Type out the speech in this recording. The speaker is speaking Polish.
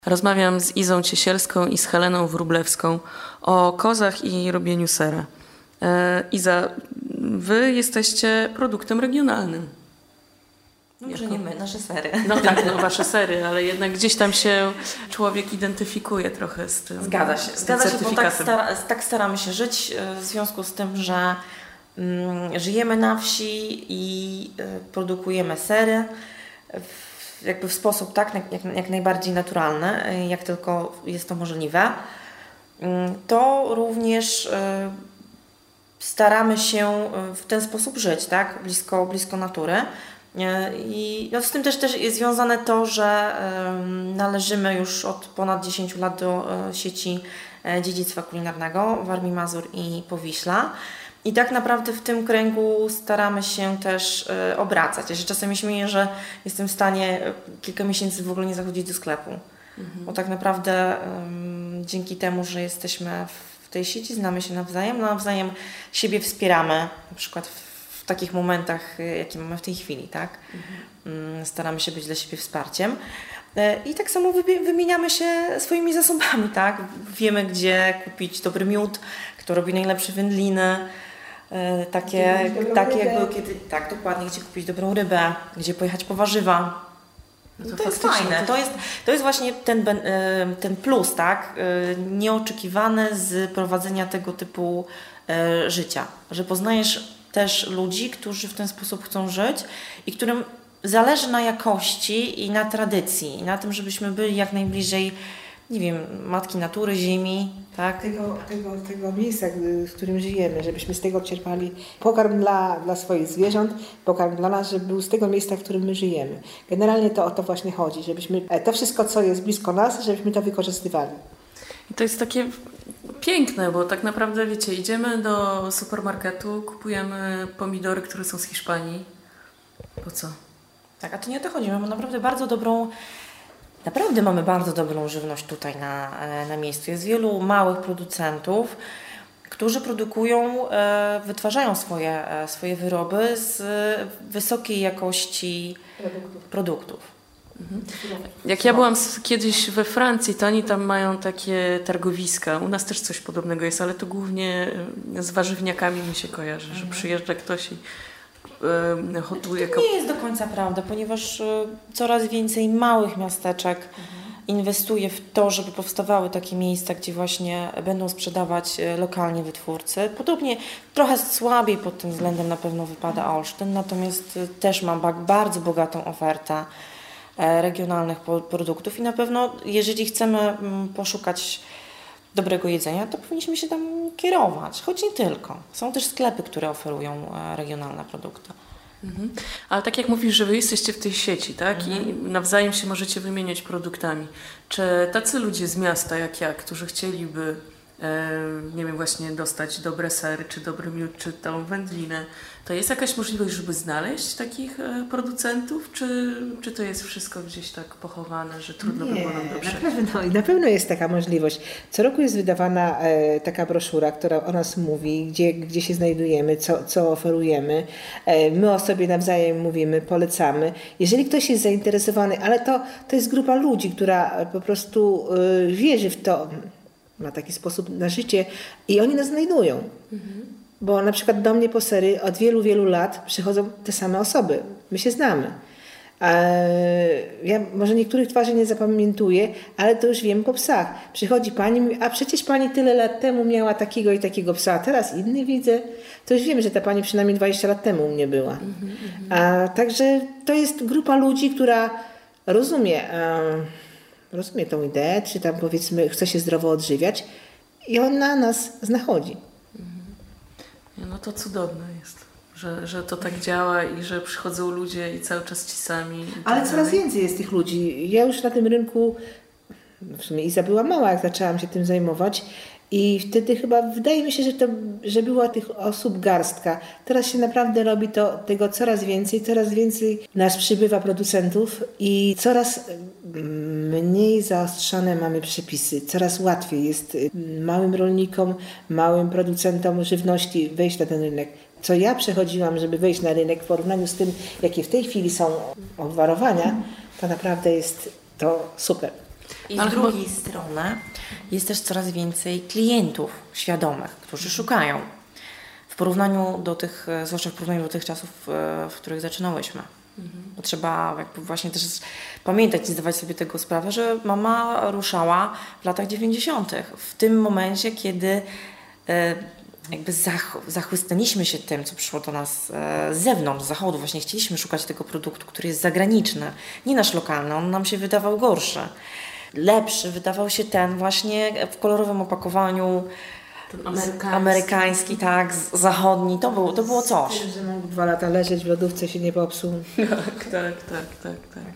Rozmawiam z Izą Ciesielską i z Heleną Wróblewską o kozach i robieniu sera. Iza, wy jesteście produktem regionalnym. No może nie my, nasze sery. No tak, no wasze sery, ale jednak gdzieś tam się człowiek identyfikuje trochę z tym. Zgadza się, bo tak staramy się żyć w związku z tym, że żyjemy na wsi i produkujemy sery jakby w sposób jak najbardziej naturalny, jak tylko jest to możliwe. To również staramy się w ten sposób żyć, tak? Blisko natury. I no z tym też jest związane to, że należymy już od ponad 10 lat do sieci dziedzictwa kulinarnego Warmii, Mazur i Powiśla. I tak naprawdę w tym kręgu staramy się też obracać. Ja się czasami śmieję, że jestem w stanie kilka miesięcy w ogóle nie zachodzić do sklepu. Bo tak naprawdę dzięki temu, że jesteśmy w tej sieci, znamy się nawzajem siebie wspieramy, na przykład w takich momentach, jakie mamy w tej chwili, tak? Staramy się być dla siebie wsparciem. I tak samo wymieniamy się swoimi zasobami, tak? Wiemy, gdzie kupić dobry miód, kto robi najlepsze wędliny, takie jak były kiedy, tak, dokładnie, gdzie kupić dobrą rybę, gdzie pojechać po warzywa. No to jest fajne. To jest właśnie ten plus, tak? Nieoczekiwany z prowadzenia tego typu życia, że poznajesz też ludzi, którzy w ten sposób chcą żyć i którym zależy na jakości i na tradycji, i na tym, żebyśmy byli jak najbliżej, nie wiem, matki natury, ziemi, tak? Tego miejsca, w którym żyjemy, żebyśmy z tego czerpali pokarm dla swoich zwierząt, pokarm dla nas, żeby był z tego miejsca, w którym my żyjemy. Generalnie to o to właśnie chodzi, żebyśmy to wszystko, co jest blisko nas, żebyśmy to wykorzystywali. I to jest takie piękne, bo tak naprawdę, wiecie, idziemy do supermarketu, kupujemy pomidory, które są z Hiszpanii. Po co? Tak, a to nie o to chodzi. Mamy naprawdę mamy bardzo dobrą żywność tutaj na miejscu. Jest wielu małych producentów, którzy produkują, wytwarzają swoje wyroby z wysokiej jakości produktów. Jak ja byłam kiedyś we Francji, to oni tam mają takie targowiska. U nas też coś podobnego jest, ale to głównie z warzywniakami mi się kojarzy, że przyjeżdża ktoś i hotuje. To nie jest do końca prawda, ponieważ coraz więcej małych miasteczek inwestuje w to, żeby powstawały takie miejsca, gdzie właśnie będą sprzedawać lokalnie wytwórcy. Podobnie trochę słabiej pod tym względem na pewno wypada Olsztyn, natomiast też ma bardzo bogatą ofertę regionalnych produktów i na pewno jeżeli chcemy poszukać dobrego jedzenia, to powinniśmy się tam kierować, choć nie tylko. Są też sklepy, które oferują regionalne produkty. Ale tak jak mówisz, że wy jesteście w tej sieci, tak? I nawzajem się możecie wymieniać produktami. Czy tacy ludzie z miasta jak ja, którzy chcieliby nie wiem, właśnie dostać dobre sery, czy dobry miód, czy tą wędlinę, to jest jakaś możliwość, żeby znaleźć takich producentów, czy to jest wszystko gdzieś tak pochowane, że trudno by było nam dotrzeć? Na pewno jest taka możliwość. Co roku jest wydawana taka broszura, która o nas mówi, gdzie się znajdujemy, co oferujemy. My o sobie nawzajem mówimy, polecamy. Jeżeli ktoś jest zainteresowany, ale to jest grupa ludzi, która po prostu wierzy w to, ma taki sposób na życie i oni nas znajdują. Bo na przykład do mnie po sery od wielu, wielu lat przychodzą te same osoby. My się znamy. Ja może niektórych twarzy nie zapamiętuję, ale to już wiem po psach. Przychodzi pani i mówi, a przecież pani tyle lat temu miała takiego i takiego psa, a teraz inny widzę. To już wiem, że ta pani przynajmniej 20 lat temu u mnie była. Także to jest grupa ludzi, która rozumie tą ideę, czy tam powiedzmy chce się zdrowo odżywiać i ona nas znachodzi. No to cudowne jest, że to tak działa i że przychodzą ludzie i cały czas ci sami. Ale coraz więcej jest tych ludzi. Ja już na tym rynku, w sumie Iza była mała, jak zaczęłam się tym zajmować i wtedy chyba wydaje mi się, że była tych osób garstka. Teraz się naprawdę robi tego coraz więcej nas przybywa producentów i coraz mniej zaostrzone mamy przepisy. Coraz łatwiej jest małym rolnikom, małym producentom żywności wejść na ten rynek. Co ja przechodziłam, żeby wejść na rynek w porównaniu z tym, jakie w tej chwili są obwarowania, to naprawdę jest to super. I z drugiej strony jest też coraz więcej klientów świadomych, którzy szukają. W porównaniu do tych, zwłaszcza w porównaniu do tych czasów, w których zaczynałyśmy. Bo trzeba jakby właśnie też pamiętać i zdawać sobie tego sprawę, że mama ruszała w latach 90. W tym momencie, kiedy jakby zachłysnęliśmy się tym, co przyszło do nas z zewnątrz, z zachodu. Właśnie chcieliśmy szukać tego produktu, który jest zagraniczny, nie nasz lokalny. On nam się wydawał gorszy. Lepszy wydawał się ten właśnie w kolorowym opakowaniu, amerykański, tak, zachodni. To było coś. Że mógł 2 lata leżeć w lodówce, się nie popsuł. Tak.